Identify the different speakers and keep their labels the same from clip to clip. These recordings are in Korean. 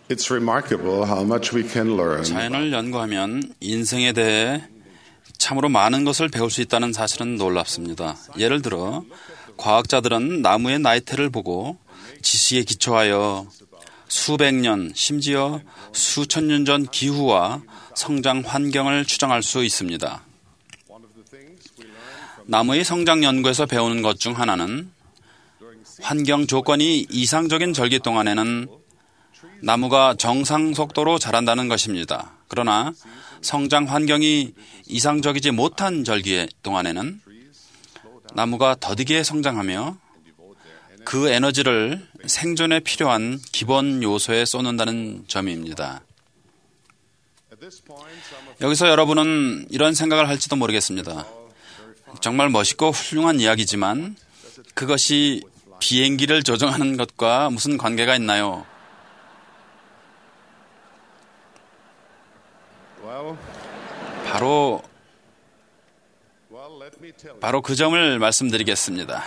Speaker 1: It's remarkable how much we can learn.
Speaker 2: 자연을 연구하면 인생에 대해 참으로 많은 것을 배울 수 있다는 사실은 놀랍습니다. 예를 들어 과학자들은 나무의 나이테를 보고 지식에 기초하여 수백 년, 심지어 수천 년 전 기후와 성장 환경을 추정할 수 있습니다. 나무의 성장 연구에서 배우는 것 중 하나는 환경 조건이 이상적인 절기 동안에는 나무가 정상 속도로 자란다는 것입니다. 그러나 성장 환경이 이상적이지 못한 절기 동안에는 나무가 더디게 성장하며 그 에너지를 생존에 필요한 기본 요소에 쏟는다는 점입니다. 여기서 여러분은 이런 생각을 할지도 모르겠습니다. 정말 멋있고 훌륭한 이야기지만 그것이 비행기를 조종하는 것과 무슨 관계가 있나요? 바로 그 점을 말씀드리겠습니다.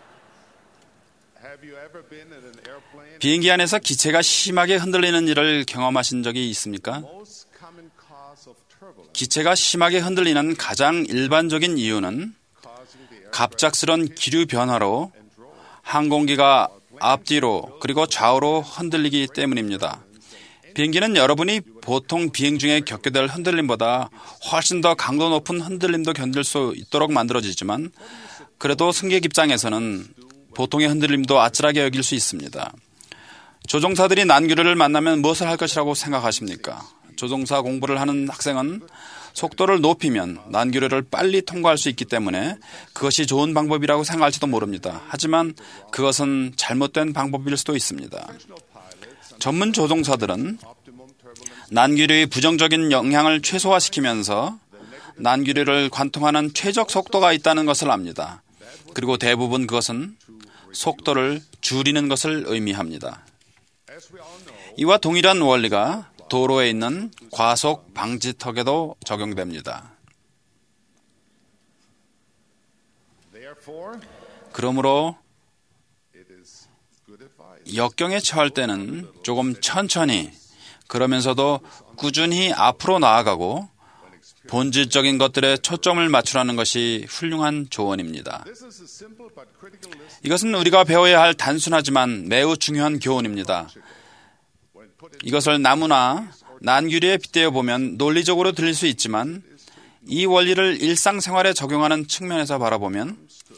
Speaker 2: 비행기 안에서 기체가 심하게 흔들리는 일을 경험하신 적이 있습니까? 기체가 심하게 흔들리는 가장 일반적인 이유는 갑작스런 기류 변화로 항공기가 앞뒤로 그리고 좌우로 흔들리기 때문입니다. 비행기는 여러분이 보통 비행 중에 겪게 될 흔들림보다 훨씬 더 강도 높은 흔들림도 견딜 수 있도록 만들어지지만 그래도 승객 입장에서는 보통의 흔들림도 아찔하게 여길 수 있습니다. 조종사들이 난규류를 만나면 무엇을 할 것이라고 생각하십니까? 조종사 공부를 하는 학생은 속도를 높이면 난규류를 빨리 통과할 수 있기 때문에 그것이 좋은 방법이라고 생각할지도 모릅니다. 하지만 그것은 잘못된 방법일 수도 있습니다. 전문 조종사들은 난규류의 부정적인 영향을 최소화시키면서 난규류를 관통하는 최적 속도가 있다는 것을 압니다. 그리고 대부분 그것은 속도를 줄이는 것을 의미합니다. 이와 동일한 원리가 도로에 있는 과속 방지턱에도 적용됩니다. 그러므로 역경에 처할 때는 조금 천천히 그러면서도 꾸준히 앞으로 나아가고 본질적인 것들에 초점을 맞추라는 것이 훌륭한 조언입니다. 이것은 우리가 배워야 할 단순하지만 매우 중요한 교훈입니다. 이것을 나무나 난규류에 빗대어 보면 논리적으로 들릴 수 있지만 이 원리를 일상생활에 적용하는 측면에서 바라보면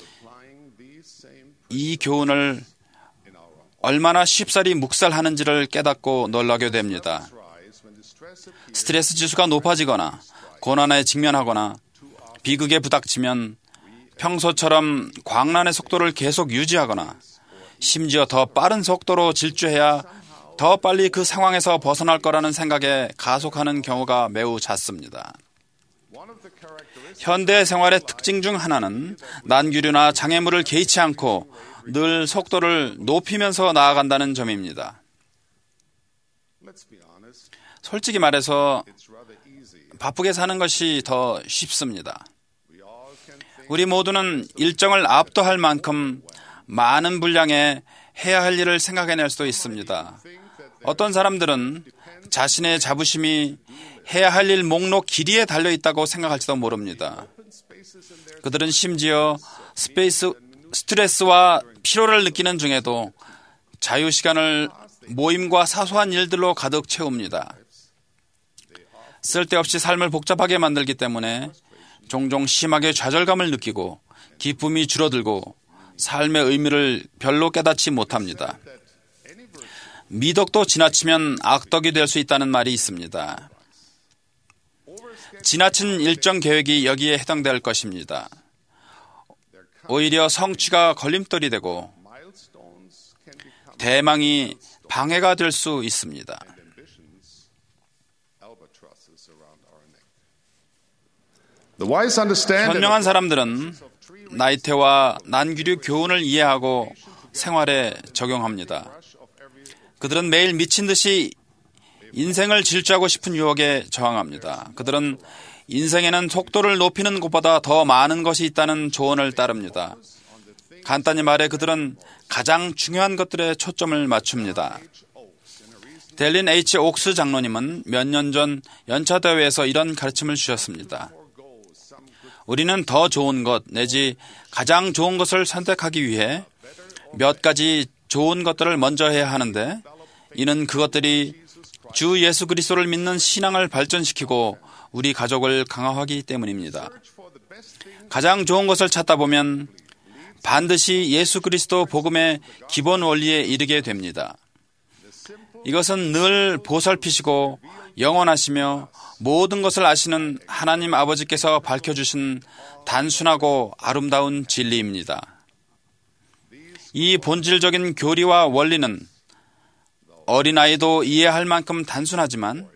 Speaker 2: 이 교훈을 얼마나 쉽사리 묵살하는지를 깨닫고 놀라게 됩니다. 스트레스 지수가 높아지거나 고난에 직면하거나 비극에 부닥치면 평소처럼 광란의 속도를 계속 유지하거나 심지어 더 빠른 속도로 질주해야 더 빨리 그 상황에서 벗어날 거라는 생각에 가속하는 경우가 매우 잦습니다. 현대 생활의 특징 중 하나는 난규류나 장애물을 개의치 않고 늘 속도를 높이면서 나아간다는 점입니다. 솔직히 말해서 바쁘게 사는 것이 더 쉽습니다. 우리 모두는 일정을 압도할 만큼 많은 분량의 해야 할 일을 생각해낼 수도 있습니다. 어떤 사람들은 자신의 자부심이 해야 할 일 목록 길이에 달려있다고 생각할지도 모릅니다. 그들은 심지어 스트레스와 피로를 느끼는 중에도 자유시간을 모임과 사소한 일들로 가득 채웁니다. 쓸데없이 삶을 복잡하게 만들기 때문에 종종 심하게 좌절감을 느끼고 기쁨이 줄어들고 삶의 의미를 별로 깨닫지 못합니다. 미덕도 지나치면 악덕이 될 수 있다는 말이 있습니다. 지나친 일정 계획이 여기에 해당될 것입니다. 오히려 성취가 걸림돌이 되고 대망이 방해가 될 수 있습니다. 현명한 사람들은 나이테와 난규류 교훈을 이해하고 생활에 적용합니다. 그들은 매일 미친 듯이 인생을 질주하고 싶은 유혹에 저항합니다. 그들은 인생에는 속도를 높이는 것보다 더 많은 것이 있다는 조언을 따릅니다. 간단히 말해 그들은 가장 중요한 것들에 초점을 맞춥니다. 델린 H. 옥스 장로님은 몇 년 전 연차대회에서 이런 가르침을 주셨습니다. 우리는 더 좋은 것 내지 가장 좋은 것을 선택하기 위해 몇 가지 좋은 것들을 먼저 해야 하는데 이는 그것들이 주 예수 그리스도를 믿는 신앙을 발전시키고 우리 가족을 강화하기 때문입니다. 가장 좋은 것을 찾다 보면 반드시 예수 그리스도 복음의 기본 원리에 이르게 됩니다. 이것은 늘 보살피시고 영원하시며 모든 것을 아시는 하나님 아버지께서 밝혀주신 단순하고 아름다운 진리입니다. 이 본질적인 교리와 원리는 어린아이도 이해할 만큼 단순하지만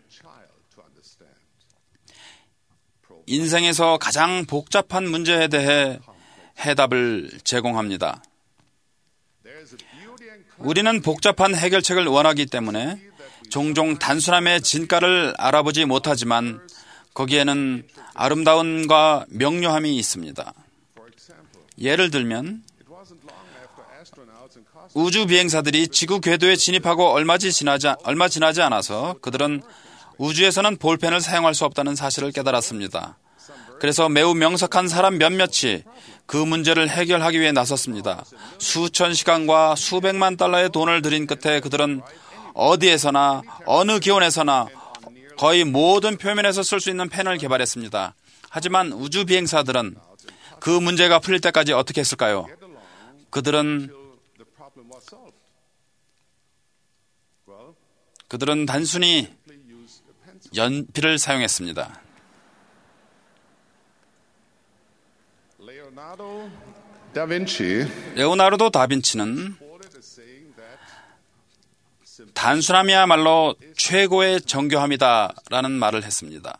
Speaker 2: 인생에서 가장 복잡한 문제에 대해 해답을 제공합니다. 우리는 복잡한 해결책을 원하기 때문에 종종 단순함의 진가를 알아보지 못하지만 거기에는 아름다움과 명료함이 있습니다. 예를 들면 우주 비행사들이 지구 궤도에 진입하고 얼마 지나지 않아서 그들은 우주에서는 볼펜을 사용할 수 없다는 사실을 깨달았습니다. 그래서 매우 명석한 사람 몇몇이 그 문제를 해결하기 위해 나섰습니다. 수천 시간과 수백만 달러의 돈을 들인 끝에 그들은 어디에서나 어느 기온에서나 거의 모든 표면에서 쓸 수 있는 펜을 개발했습니다. 하지만 우주 비행사들은 그 문제가 풀릴 때까지 어떻게 했을까요? 그들은 단순히 연필을 사용했습니다. 레오나르도 다빈치는 단순함이야말로 최고의 정교함이다라는 말을 했습니다.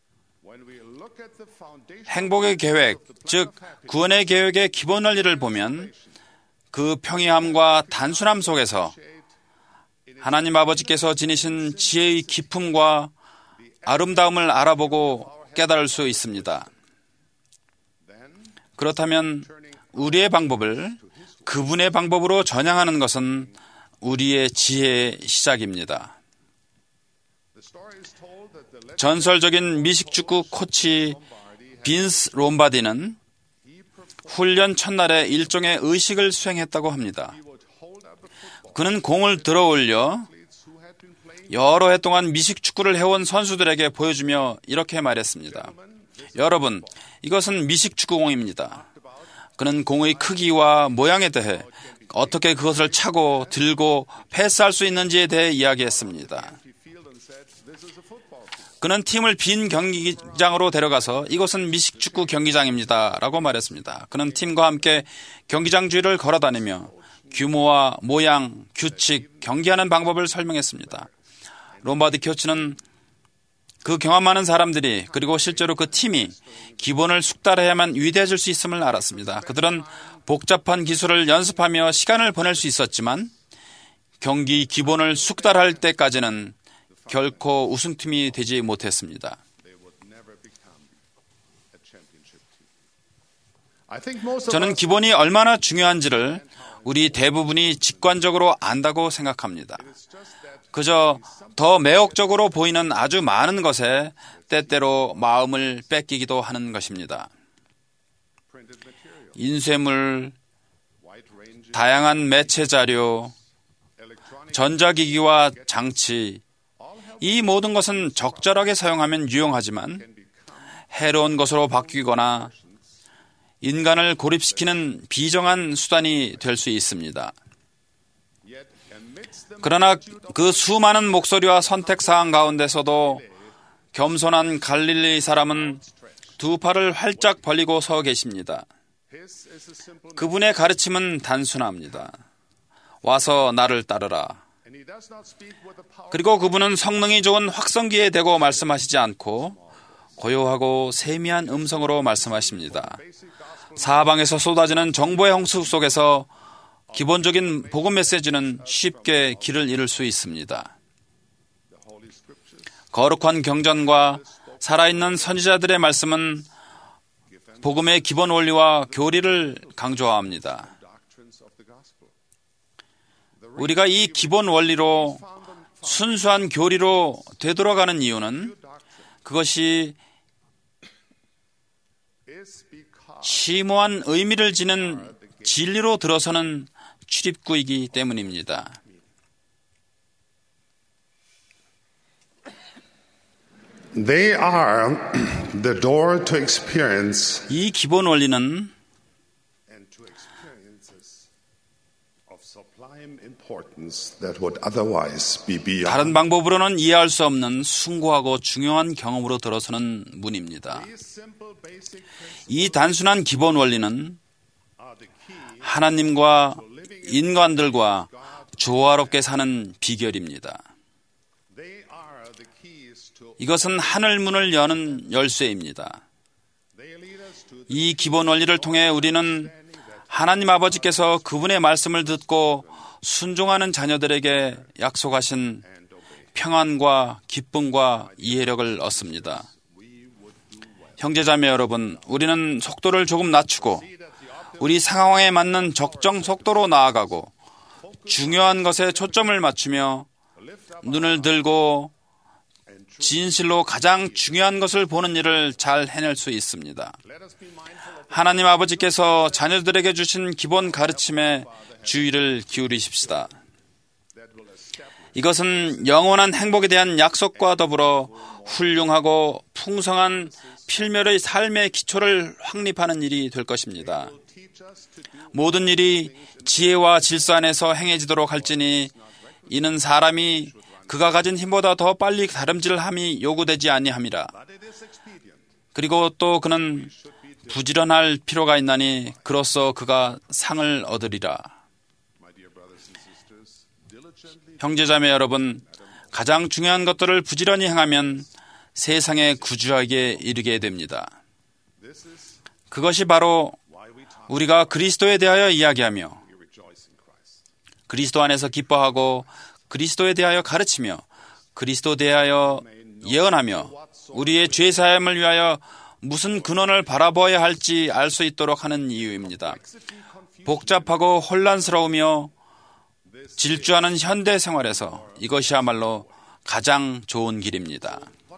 Speaker 2: 행복의 계획, 즉 구원의 계획의 기본 원리를 보면 그 평이함과 단순함 속에서 하나님 아버지께서 지니신 지혜의 깊음과 아름다움을 알아보고 깨달을 수 있습니다. 그렇다면 우리의 방법을 그분의 방법으로 전향하는 것은 우리의 지혜의 시작입니다. 전설적인 미식축구 코치 빈스 롬바디는 훈련 첫날에 일종의 의식을 수행했다고 합니다. 그는 공을 들어 올려 여러 해 동안 미식축구를 해온 선수들에게 보여주며 이렇게 말했습니다. 여러분, 이것은 미식축구공입니다. 그는 공의 크기와 모양에 대해 어떻게 그것을 차고 들고 패스할 수 있는지에 대해 이야기했습니다. 그는 팀을 빈 경기장으로 데려가서 이곳은 미식축구 경기장입니다 라고 말했습니다. 그는 팀과 함께 경기장 주위를 걸어다니며 규모와 모양, 규칙, 경기하는 방법을 설명했습니다. 롬바디 코치는 그 경험 많은 사람들이 그리고 실제로 그 팀이 기본을 숙달해야만 위대해질 수 있음을 알았습니다. 그들은 복잡한 기술을 연습하며 시간을 보낼 수 있었지만 경기 기본을 숙달할 때까지는 결코 우승팀이 되지 못했습니다. 저는 기본이 얼마나 중요한지를 우리 대부분이 직관적으로 안다고 생각합니다. 그저 더 매혹적으로 보이는 아주 많은 것에 때때로 마음을 뺏기기도 하는 것입니다. 인쇄물, 다양한 매체 자료, 전자기기와 장치, 이 모든 것은 적절하게 사용하면 유용하지만 해로운 것으로 바뀌거나 인간을 고립시키는 비정한 수단이 될 수 있습니다. 그러나 그 수많은 목소리와 선택사항 가운데서도 겸손한 갈릴리 사람은 두 팔을 활짝 벌리고 서 계십니다. 그분의 가르침은 단순합니다. 와서 나를 따르라. 그리고 그분은 성능이 좋은 확성기에 대고 말씀하시지 않고 고요하고 세미한 음성으로 말씀하십니다. 사방에서 쏟아지는 정보의 홍수 속에서 기본적인 복음 메시지는 쉽게 길을 잃을 수 있습니다. 거룩한 경전과 살아있는 선지자들의 말씀은 복음의 기본 원리와 교리를 강조합니다. 우리가 이 기본 원리로 순수한 교리로 되돌아가는 이유는 그것이 심오한 의미를 지닌 진리로 들어서는 출입구이기 때문입니다.
Speaker 1: They are the door to experience
Speaker 2: 이 기본 원리는
Speaker 1: and to experiences of sublime importance that would otherwise be beyond.
Speaker 2: 다른 방법으로는 이해할 수 없는 숭고하고 중요한 경험으로 들어서는 문입니다.
Speaker 1: These simple basic principles
Speaker 2: 이 단순한 기본 원리는
Speaker 1: are the key
Speaker 2: 하나님과 인간들과 조화롭게 사는 비결입니다.
Speaker 1: They are the keys to
Speaker 2: 이것은 하늘 문을 여는 열쇠입니다.
Speaker 1: they lead us to
Speaker 2: 이 기본 원리를 통해 우리는 하나님 아버지께서 그분의 말씀을 듣고 순종하는 자녀들에게 약속하신 평안과 기쁨과 이해력을 얻습니다. 형제자매 여러분, 우리는 속도를 조금 낮추고 우리 상황에 맞는 적정 속도로 나아가고 중요한 것에 초점을 맞추며 눈을 들고 진실로 가장 중요한 것을 보는 일을 잘 해낼 수 있습니다. 하나님 아버지께서 자녀들에게 주신 기본 가르침에 주의를 기울이십시다. 이것은 영원한 행복에 대한 약속과 더불어 훌륭하고 풍성한 필멸의 삶의 기초를 확립하는 일이 될 것입니다. 모든 일이 지혜와 질서 안에서 행해지도록 할지니 이는 사람이 그가 가진 힘보다 더 빨리 다름질함이 요구되지 아니함이라. 그리고 또 그는 부지런할 필요가 있나니 그로써 그가 상을 얻으리라. 형제자매 여러분, 가장 중요한 것들을 부지런히 행하면 세상의 구주에게 이르게 됩니다. 그것이 바로 우리가 그리스도에 대하여 이야기하며 그리스도 안에서 기뻐하고 그리스도에 대하여 가르치며 그리스도에 대하여 예언하며 우리의 죄사함을 위하여 무슨 근원을 바라보아야 할지 알 수 있도록 하는 이유입니다. 복잡하고 혼란스러우며 질주하는 현대 생활에서 이것이야말로 가장 좋은 길입니다.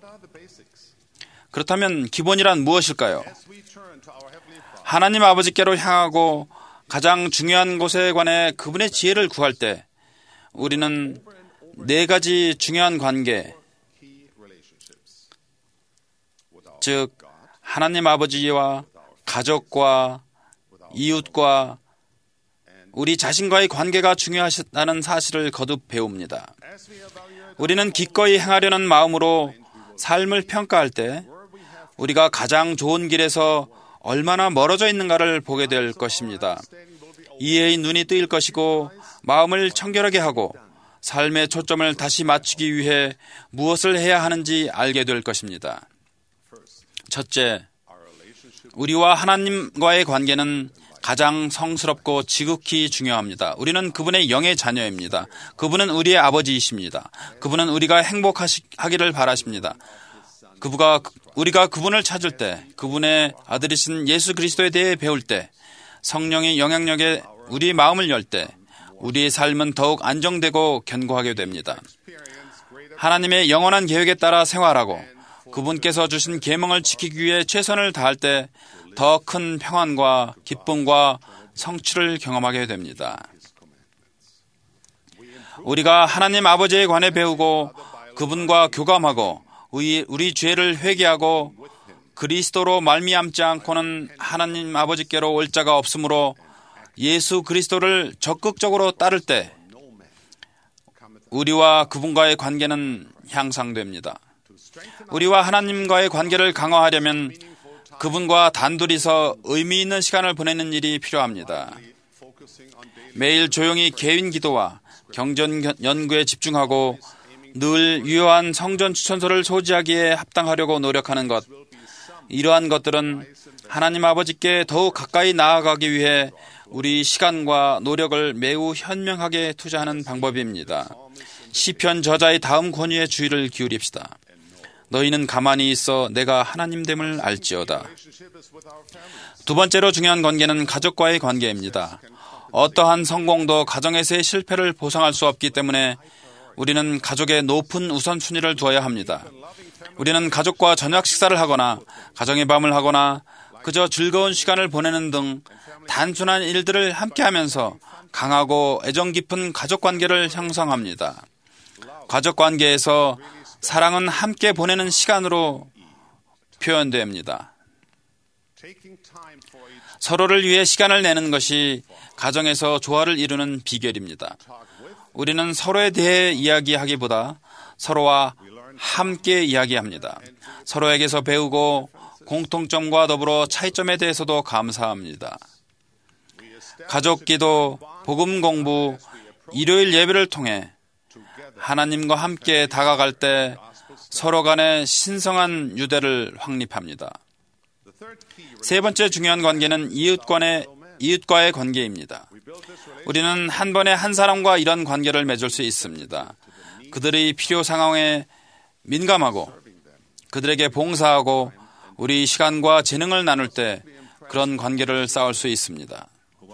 Speaker 2: 그렇다면 기본이란 무엇일까요? 하나님 아버지께로 향하고 가장 중요한 곳에 관해 그분의 지혜를 구할 때 우리는 네 가지 중요한 관계, 즉 하나님 아버지와 가족과 이웃과 우리 자신과의 관계가 중요하다는 사실을 거듭 배웁니다. 우리는 기꺼이 행하려는 마음으로 삶을 평가할 때 우리가 가장 좋은 길에서 얼마나 멀어져 있는가를 보게 될 것입니다. 이해의 눈이 뜨일 것이고 마음을 청결하게 하고 삶의 초점을 다시 맞추기 위해 무엇을 해야 하는지 알게 될 것입니다. 첫째, 우리와 하나님과의 관계는 가장 성스럽고 지극히 중요합니다. 우리는 그분의 영의 자녀입니다. 그분은 우리의 아버지이십니다. 그분은 우리가 행복하기를 바라십니다. 우리가 그분을 찾을 때, 그분의 아들이신 예수 그리스도에 대해 배울 때, 성령의 영향력에 우리의 마음을 열 때, 우리의 삶은 더욱 안정되고 견고하게 됩니다. 하나님의 영원한 계획에 따라 생활하고 그분께서 주신 계명을 지키기 위해 최선을 다할 때 더 큰 평안과 기쁨과 성취를 경험하게 됩니다. 우리가 하나님 아버지에 관해 배우고 그분과 교감하고 우리 죄를 회개하고 그리스도로 말미암지 않고는 하나님 아버지께로 올 자가 없으므로 예수 그리스도를 적극적으로 따를 때 우리와 그분과의 관계는 향상됩니다. 우리와 하나님과의 관계를 강화하려면 그분과 단둘이서 의미 있는 시간을 보내는 일이 필요합니다. 매일 조용히 개인 기도와 경전 연구에 집중하고 늘 유효한 성전 추천서를 소지하기에 합당하려고 노력하는 것, 이러한 것들은 하나님 아버지께 더욱 가까이 나아가기 위해 우리 시간과 노력을 매우 현명하게 투자하는 방법입니다. 시편 저자의 다음 권유에 주의를 기울입시다. 너희는 가만히 있어 내가 하나님됨을 알지어다. 두 번째로 중요한 관계는 가족과의 관계입니다. 어떠한 성공도 가정에서의 실패를 보상할 수 없기 때문에 우리는 가족에 높은 우선순위를 두어야 합니다. 우리는 가족과 저녁 식사를 하거나 가정의 밤을 하거나 그저 즐거운 시간을 보내는 등 단순한 일들을 함께하면서 강하고 애정 깊은 가족관계를 형성합니다. 가족관계에서 사랑은 함께 보내는 시간으로 표현됩니다. 서로를 위해 시간을 내는 것이 가정에서 조화를 이루는 비결입니다. 우리는 서로에 대해 이야기하기보다 서로와 함께 이야기합니다. 서로에게서 배우고 공통점과 더불어 차이점에 대해서도 감사합니다. 가족 기도, 복음 공부, 일요일 예배를 통해 하나님과 함께 다가갈 때 서로 간의 신성한 유대를 확립합니다. 세 번째 중요한 관계는 이웃과의 관계입니다. 우리는 한 번에 한 사람과 이런 관계를 맺을 수 있습니다. 그들의 필요 상황에 민감하고 그들에게 봉사하고 우리 시간과 재능을 나눌 때 그런 관계를 쌓을 수 있습니다.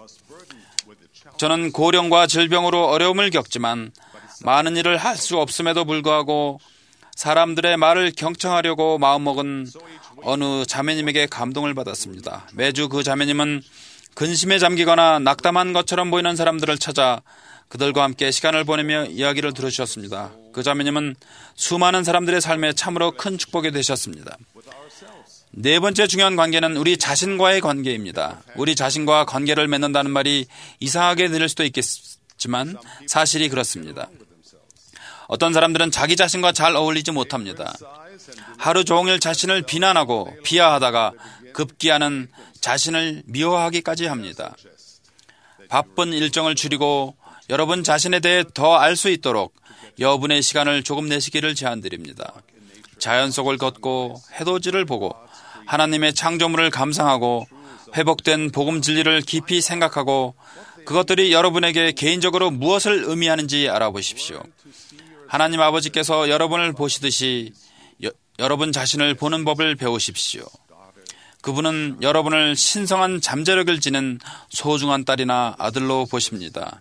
Speaker 2: 저는 고령과 질병으로 어려움을 겪지만 많은 일을 할 수 없음에도 불구하고 사람들의 말을 경청하려고 마음먹은 어느 자매님에게 감동을 받았습니다. 매주 그 자매님은 근심에 잠기거나 낙담한 것처럼 보이는 사람들을 찾아 그들과 함께 시간을 보내며 이야기를 들으셨습니다. 그 자매님은 수많은 사람들의 삶에 참으로 큰 축복이 되셨습니다. 네 번째 중요한 관계는 우리 자신과의 관계입니다. 우리 자신과 관계를 맺는다는 말이 이상하게 들릴 수도 있겠지만 사실이 그렇습니다. 어떤 사람들은 자기 자신과 잘 어울리지 못합니다. 하루 종일 자신을 비난하고 비하하다가 급기야는 자신을 미워하기까지 합니다. 바쁜 일정을 줄이고 여러분 자신에 대해 더 알 수 있도록 여분의 시간을 조금 내시기를 제안드립니다. 자연 속을 걷고 해돋이를 보고 하나님의 창조물을 감상하고 회복된 복음 진리를 깊이 생각하고 그것들이 여러분에게 개인적으로 무엇을 의미하는지 알아보십시오. 하나님 아버지께서 여러분을 보시듯이 여러분 자신을 보는 법을 배우십시오. 그분은 여러분을 신성한 잠재력을 지닌 소중한 딸이나 아들로 보십니다.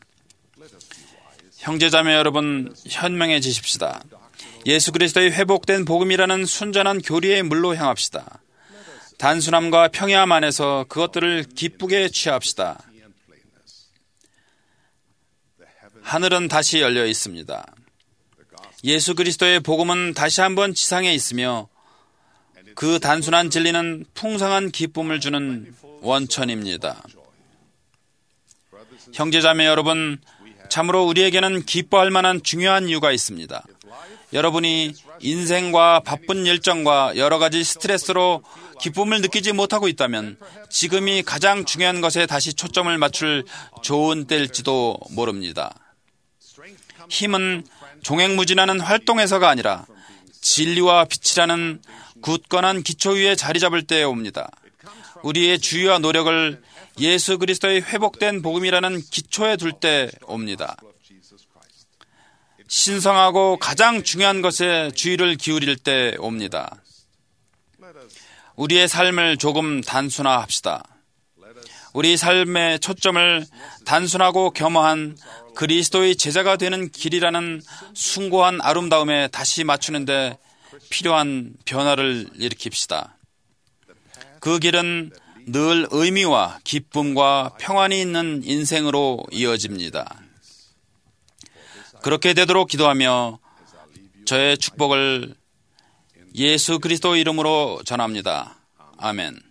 Speaker 2: 형제자매 여러분, 현명해지십시다. 예수 그리스도의 회복된 복음이라는 순전한 교리의 물로 향합시다. 단순함과 평이함 안에서 그것들을 기쁘게 취합시다. 하늘은 다시 열려 있습니다. 예수 그리스도의 복음은 다시 한번 지상에 있으며 그 단순한 진리는 풍성한 기쁨을 주는 원천입니다. 형제자매 여러분, 참으로 우리에게는 기뻐할 만한 중요한 이유가 있습니다. 여러분이 인생과 바쁜 일정과 여러 가지 스트레스로 기쁨을 느끼지 못하고 있다면 지금이 가장 중요한 것에 다시 초점을 맞출 좋은 때일지도 모릅니다. 힘은 종횡무진하는 활동에서가 아니라 진리와 빛이라는 굳건한 기초 위에 자리 잡을 때에 옵니다. 우리의 주의와 노력을 예수 그리스도의 회복된 복음이라는 기초에 둘 때 옵니다. 신성하고 가장 중요한 것에 주의를 기울일 때 옵니다. 우리의 삶을 조금 단순화합시다. 우리 삶의 초점을 단순하고 겸허한 그리스도의 제자가 되는 길이라는 숭고한 아름다움에 다시 맞추는데 필요한 변화를 일으킵시다. 그 길은 늘 의미와 기쁨과 평안이 있는 인생으로 이어집니다. 그렇게 되도록 기도하며 저의 축복을 예수 그리스도 이름으로 전합니다. 아멘.